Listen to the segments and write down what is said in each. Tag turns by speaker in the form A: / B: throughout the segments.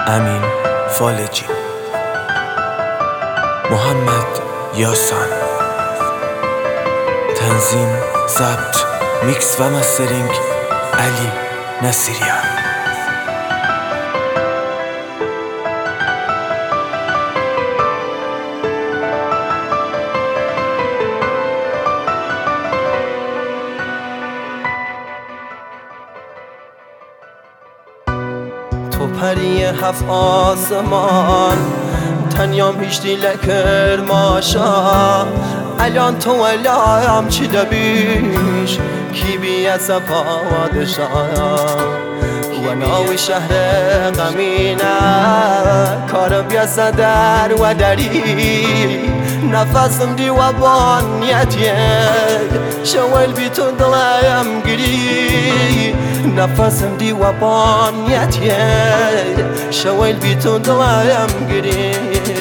A: امین فالجی، محمد یاسان. تنظیم، ضبط، میکس و مسترینگ علی نصیریان.
B: تو پری هفت آسمان تنیام هیچ لکر ماشا الان تو ولایم چی دبیش کی بی از پادشاه و ناوی شهر غمینه کارم بیاسه در و دری نفسم دی و بانیتیه شوال بی تو دلایم گری نفسم دی و بانیتیه شوال بی تو دلایم گری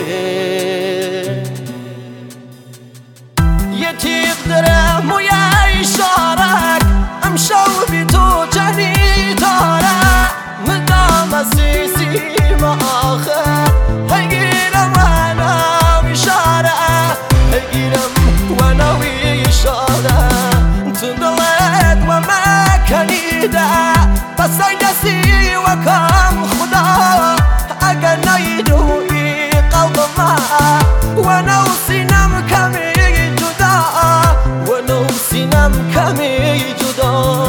B: یه تیغ درم و یه اشارک امشو بی تو جنی داره مدام سیسی ما آخر هگیرم و ناوی شاره هگیرم و ناوی شاره تو دلت و مکنیده بس ای دستی و کم خدا اگر نیدوی قلب ما و نو سینم کمی جدا و نو سینم کمی جدا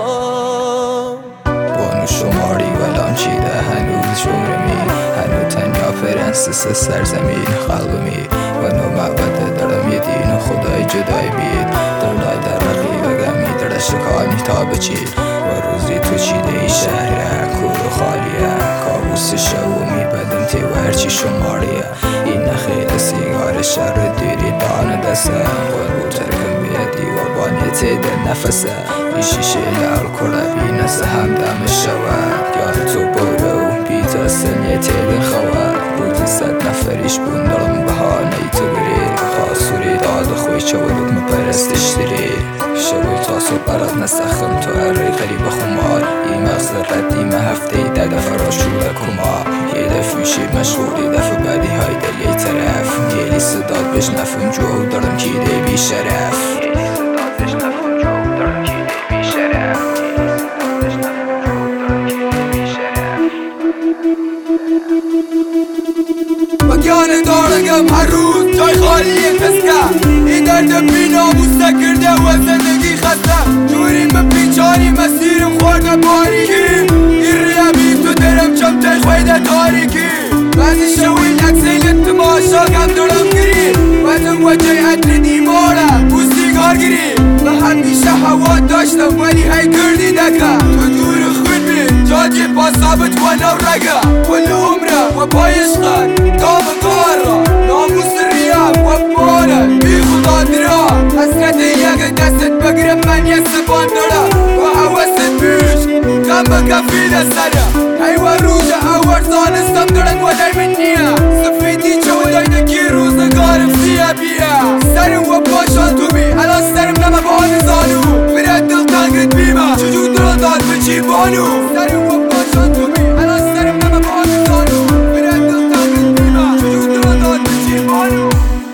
C: بانو شماری ولام چیده هنوز جورمی هنو تنیا فرنسس سرزمین قلبمی و نو معبد دارم یه دین خدای جدای بید دردای در رقیب گمی در شکانی تا بچید و روزی تو چیده ای شهریه کور و خالیه کابوس شومی بدم تی و هرچی شماریه این نخیل سیگار شر دیری دان دسته قلبو ترکم بیدی و بانی تید نفسه بی شیشه لال کربی نسه همدم شود یاد تو برو بی تا سنیه تید خواد روزی صد نفریش بندرم بهانه تو گری خاصوری داد خوی چه ولود مپرستش دری شوی تاسو برات نسخم تو اری غریب خمار ای مغز قدیم هفته ای دد فراشور کمار یه دفعیشی مشغولی دفع بعدی های دل یه طرف یه صداد بشنفم جو دارم کیده بی شرف
D: مکان دارگم هر روز جای خالی کسکه این درد بی ناموسه کرده و زندگی خسته جوریم بیچاری مسیرم خورده باریکی این ریابی تو درم چمته خویده تاریکی بعضی شوی اکسیل تماشا کم دارم گری بدم وجه عطر دیماره بوستی کارگری و همیشه هوا داشتم ولی هی کردی دکه تو دور خود بی جاجی با ثابت و نو رگه کل عمره و پایش خد دام کارا ناموس ریاب و باره بی خدا درا حسرت یک دستت بگرم من یه سبان داره و حوست بیش کم بکفید سره هی و روز اول زانستم دارن و در من نیه سفیدی چودای دکی روزگارم سیه بیه سرم و پاشان تو بی الان سرم نمه بان زانو برد دل تنگت بیمه چجور دل داد بچی بانو سرم و پاشان تو بی الان سرم نمه بان زانو برد دل تنگت بیمه چجور دل داد بچی بانو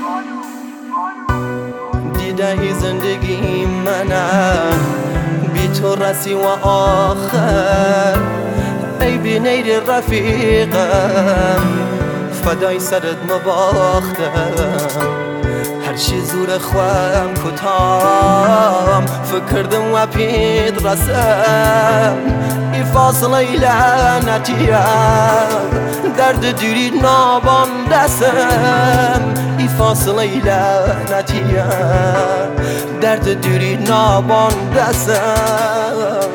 B: دیده ای زندگی منه بی تو رسی و آخر ای بی نیر رفیقم فدای سرت مباختم هرچی زور خوام کتام فکردم و پید رسم ای فاصله لعنتیم درد دیری نابان دستم ای فاصله لعنتیم درد دیری نابان دستم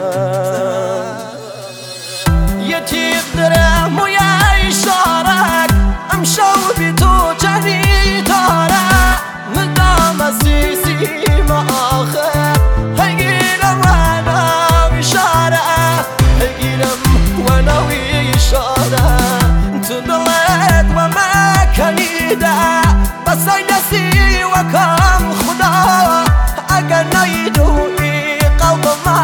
B: یه تیغ درم و یه اشارک امشو بی تو جنی داره مدام سیسی ما آخر هگیرم و ناوی شاره هگیرم و ناوی شاره تو دلت و مکنیده بس ای دستی و کم خدا اگر نیدوی قلب ما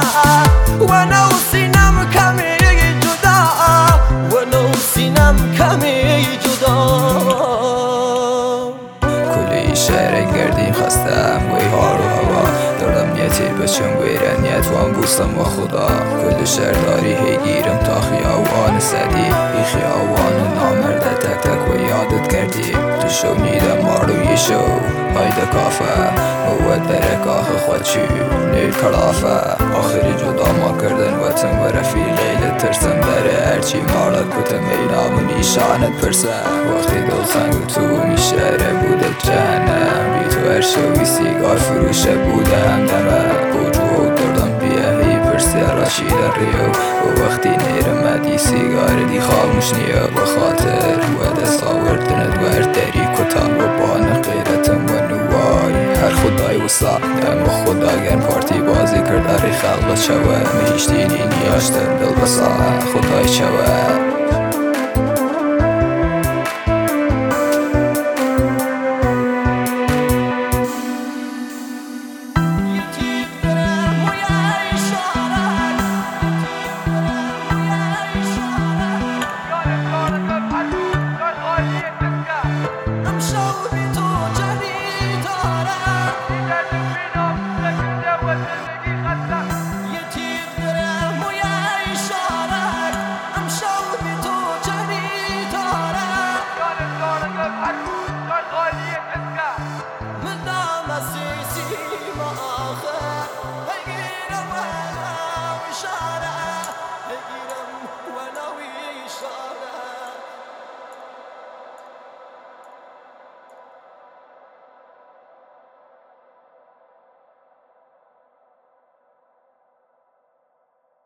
C: قسم و خدا کل شهرداری هیگیرم تا خیابان سدی ای خیابان نامرده تک تک و یادت کردیم تو شو نیدم ماروی شو هایده کافه موت بره کاخ خودشو نیل کلافه آخری جدا ما کردن وطن و رفیقی لترسم داره هرچی مارد کتم اینام و نیشانت پرسه وقتی دل سنگ و تو میشهره بوده جهنم بی تو هر شوی سیگار فروشه بوده همدمه بوجو دردم بیه هی پرسی راشی در ریو و وقتی نیرمدی سیگار دی خاموش نیا بخاطر و دست آوردنت و هر دری کتاب و بان غیرتم و نوای هر خدای وسا اما خدا گر پارتی بازی کرد اری خلق شوه میشتینی نیاشتن دل بسا خدای شوه